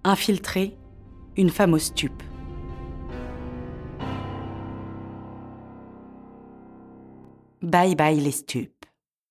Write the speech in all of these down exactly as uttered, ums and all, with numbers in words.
Infiltrée, une femme aux stupes. Bye bye les stupes.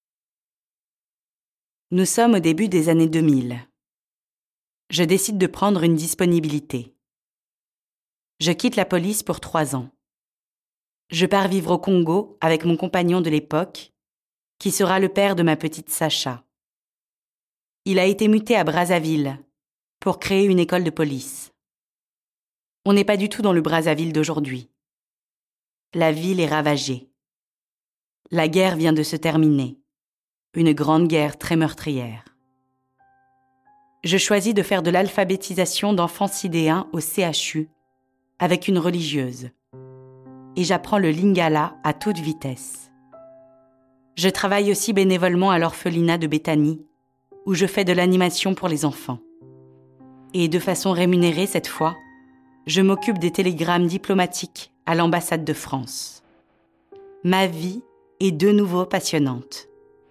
Nous sommes au début des années deux mille. Je décide de prendre une disponibilité. Je quitte la police pour trois ans. Je pars vivre au Congo avec mon compagnon de l'époque, qui sera le père de ma petite Sacha. Il a été muté à Brazzaville pour créer une école de police. On n'est pas du tout dans le Brazzaville d'aujourd'hui. La ville est ravagée. La guerre vient de se terminer. Une grande guerre très meurtrière. Je choisis de faire de l'alphabétisation d'enfants sidéens au C H U avec une religieuse. Et j'apprends le lingala à toute vitesse. Je travaille aussi bénévolement à l'orphelinat de Béthanie, où je fais de l'animation pour les enfants. Et de façon rémunérée cette fois, je m'occupe des télégrammes diplomatiques à l'ambassade de France. Ma vie est de nouveau passionnante.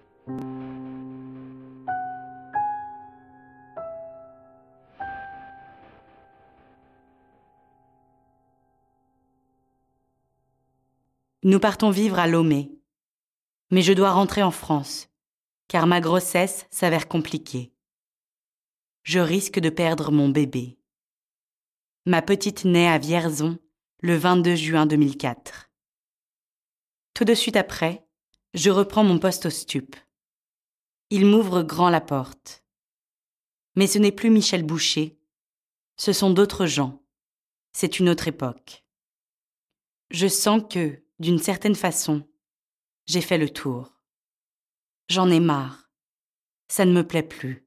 Nous partons vivre à Lomé. Mais je dois rentrer en France, car ma grossesse s'avère compliquée. Je risque de perdre mon bébé. Ma petite naît à Vierzon le vingt-deux juin deux mille quatre. Tout de suite après, je reprends mon poste au stup. Il m'ouvre grand la porte. Mais ce n'est plus Michel Boucher, ce sont d'autres gens. C'est une autre époque. Je sens que, d'une certaine façon, j'ai fait le tour. J'en ai marre. Ça ne me plaît plus.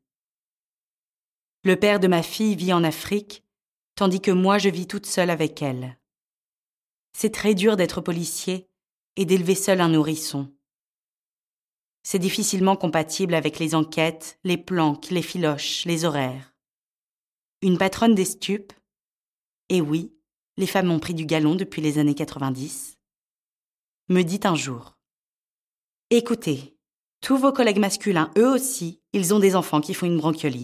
Le père de ma fille vit en Afrique, tandis que moi je vis toute seule avec elle. C'est très dur d'être policier et d'élever seul un nourrisson. C'est difficilement compatible avec les enquêtes, les planques, les filoches, les horaires. Une patronne des stupes, et oui, les femmes ont pris du galon depuis les années quatre-vingt-dix, me dit un jour: « Écoutez, tous vos collègues masculins, eux aussi, ils ont des enfants qui font une bronchiolite. »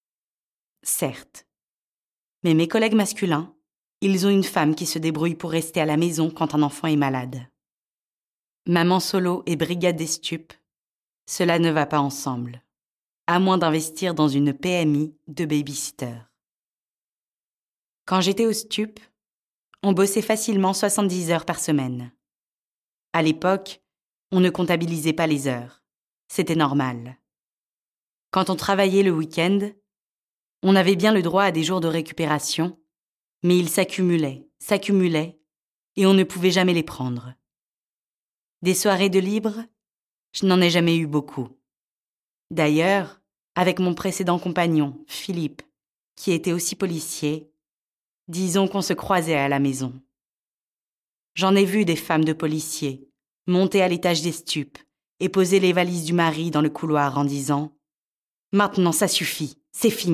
Certes, mais mes collègues masculins, ils ont une femme qui se débrouille pour rester à la maison quand un enfant est malade. Maman solo et brigade des stupes, cela ne va pas ensemble, à moins d'investir dans une P M I de babysitter. Quand j'étais au stup, on bossait facilement soixante-dix heures par semaine. À l'époque, on ne comptabilisait pas les heures. C'était normal. Quand on travaillait le week-end, on avait bien le droit à des jours de récupération, mais ils s'accumulaient, s'accumulaient, et on ne pouvait jamais les prendre. Des soirées de libre, je n'en ai jamais eu beaucoup. D'ailleurs, avec mon précédent compagnon, Philippe, qui était aussi policier, disons qu'on se croisait à la maison. J'en ai vu des femmes de policiers monter à l'étage des stupes et poser les valises du mari dans le couloir en disant « Maintenant ça suffit, c'est fini ».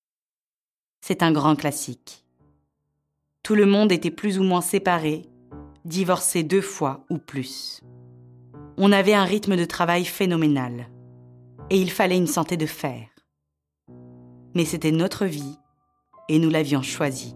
C'est un grand classique. Tout le monde était plus ou moins séparé, divorcé deux fois ou plus. On avait un rythme de travail phénoménal et il fallait une santé de fer. Mais c'était notre vie et nous l'avions choisie.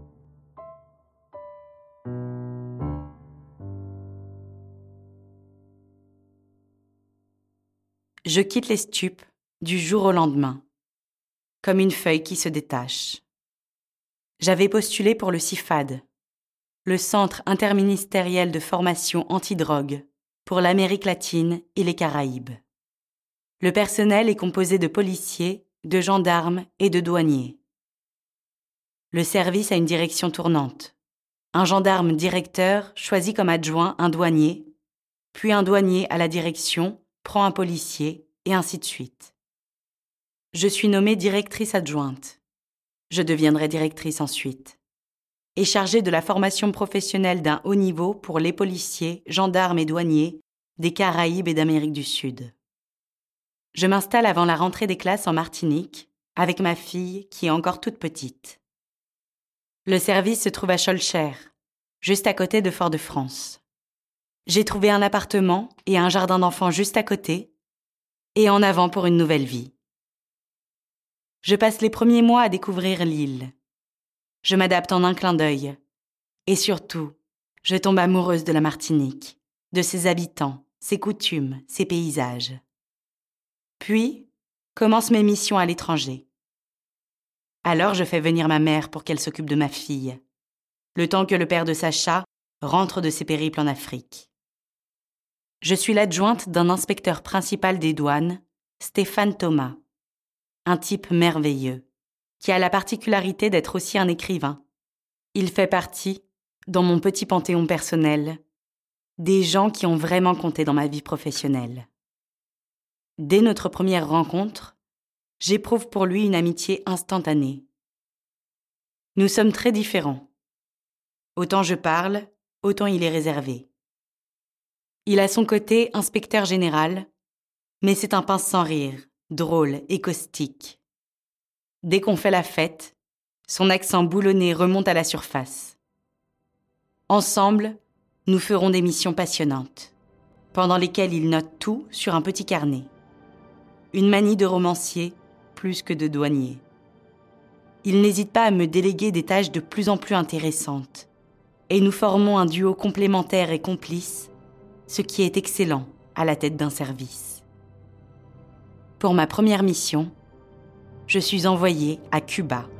Je quitte les stupes du jour au lendemain, comme une feuille qui se détache. J'avais postulé pour le CIFAD, le Centre interministériel de formation antidrogue pour l'Amérique latine et les Caraïbes. Le personnel est composé de policiers, de gendarmes et de douaniers. Le service a une direction tournante. Un gendarme directeur choisit comme adjoint un douanier, puis un douanier à la direction prend un policier, et ainsi de suite. Je suis nommée directrice adjointe. Je deviendrai directrice ensuite. Et chargée de la formation professionnelle d'un haut niveau pour les policiers, gendarmes et douaniers des Caraïbes et d'Amérique du Sud. Je m'installe avant la rentrée des classes en Martinique, avec ma fille qui est encore toute petite. Le service se trouve à Schœlcher, juste à côté de Fort-de-France. J'ai trouvé un appartement et un jardin d'enfants juste à côté, et en avant pour une nouvelle vie. Je passe les premiers mois à découvrir l'île. Je m'adapte en un clin d'œil. Et surtout, je tombe amoureuse de la Martinique, de ses habitants, ses coutumes, ses paysages. Puis, commencent mes missions à l'étranger. Alors je fais venir ma mère pour qu'elle s'occupe de ma fille, le temps que le père de Sacha rentre de ses périples en Afrique. Je suis l'adjointe d'un inspecteur principal des douanes, Stéphane Thomas, un type merveilleux, qui a la particularité d'être aussi un écrivain. Il fait partie, dans mon petit panthéon personnel, des gens qui ont vraiment compté dans ma vie professionnelle. Dès notre première rencontre, j'éprouve pour lui une amitié instantanée. Nous sommes très différents. Autant je parle, autant il est réservé. Il a son côté inspecteur général, mais c'est un pince sans rire, drôle et caustique. Dès qu'on fait la fête, son accent boulonné remonte à la surface. Ensemble, nous ferons des missions passionnantes, pendant lesquelles il note tout sur un petit carnet. Une manie de romancier plus que de douanier. Il n'hésite pas à me déléguer des tâches de plus en plus intéressantes, et nous formons un duo complémentaire et complice, ce qui est excellent à la tête d'un service. Pour ma première mission, je suis envoyée à Cuba,